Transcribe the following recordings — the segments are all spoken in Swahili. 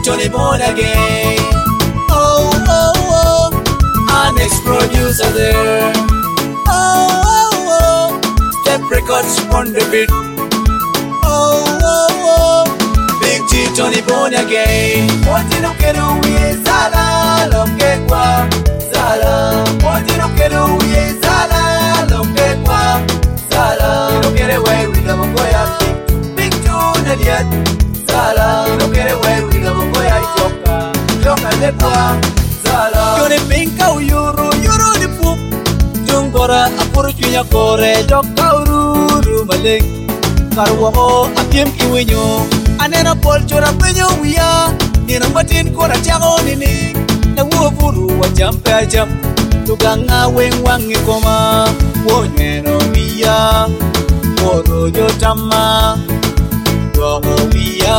Tony born again. Oh, oh, oh, our next producer there. Oh, oh, oh, Step Records on the beat. Oh, oh, oh, Big G Tony born again. What no quiero we sala lo que qua sala. What no quiero we sala lo que qua sala. No quiere way we love boya. Big Tony yet sala. No quiere way we love boya choka. Choka de qua sala. Yo ne pinka uyuru yuru di pu. Jungora apuru chunya kore joka ururu malek. Karwo apiem kiwenyo. Anena pol chora penyo wiya. Nina matin kora chago nini. Na wufuru wa jampe ajam. Tuganga wengwangi koma. Wonyeno wiya. Woro jotama. Wongo wiya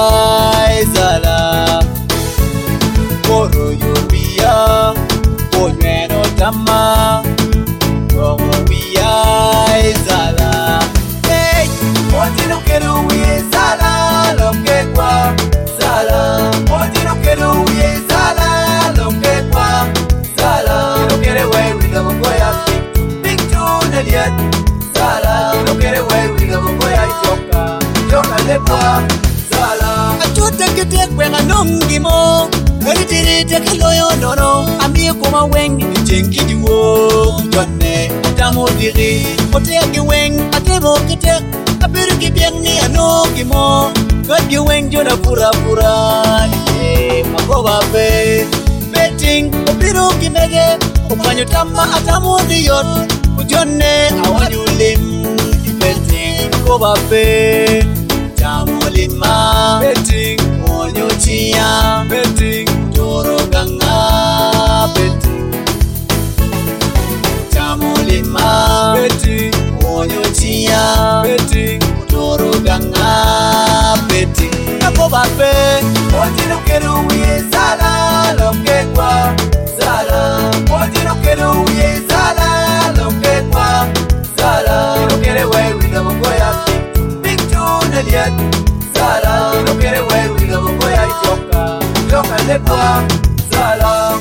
ezala. Woro yo wiya. Wonyeno tama. Wongo wiya ezala. Hey! Oti no quiero wiya ezala. Lo que qua sala. Oti no quiero wiya ezala. Lo que qua sala. No quiere wey we love boya. Big Tune yet sala. No quiere wey we love boya choka. Choka de qua sala. Achuta que te cuenga nungi mo. Garitiri te que loyo nono. Ami kuma weng jengi diwo. Jonne atamo diri. Ote agi weng atemo kete. Abiru ki biang ni ano kimo. God you weng jona pura pura. Yeah, makoba be. Betting obiru ki mege. Opanyo tama atamo diyot. Ujonne awanyu lim. Betting makoba be. Tamo lima. Betting onyo chia. Betting toro ganga. Betting tamo lima. Betting onyo chia. Betting toro ganga. Betting makoba be. Oti no quiero we sala. Lo que qua sala. Oti no quiero we sala. Lo que qua sala. No quiere wey we love boya. Big Tune yet sala. No quiere wey we love boya choka. Choka de qua sala.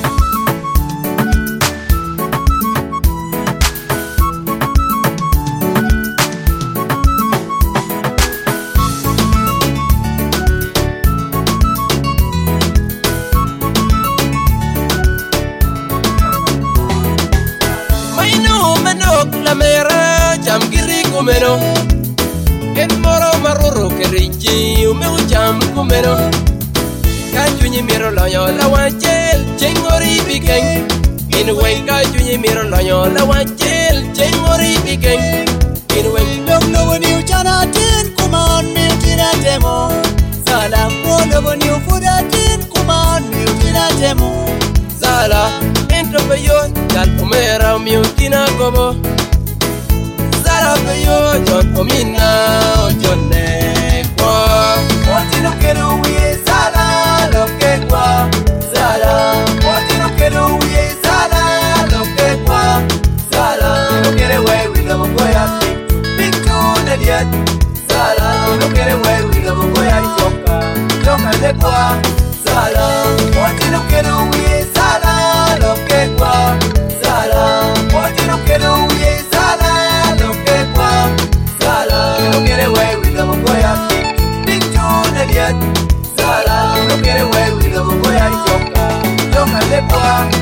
La mera jam giri kumeno en moro maruro kerinji umeu jam kumeno kajunyi miro lonyo la wachel chengori bikeng in wen kajunyi miro lonyo la wachel chengori bikeng in wen Don't know when you chana tin kuman mi tina demo. Salam no when you put a tin kuman mi tina demo. sala entro peyo jal umera miutina gobo sala peyo jon omina ojonne kwa Oti no quiero we sala. Lo que qua sala. Oti no quiero we sala. Lo que qua sala. No quiere wey we love boya. Big Tune yet sala. No quiere wey we love boya choka. Choka de qua sala. Oti no quiero we sala. Lo que qua sala. Oti no quiero we sala. Lo que qua sala. No quiere wey we love boya. Big Tune yet sala. No quiere wey we love boya choka. Choka de qua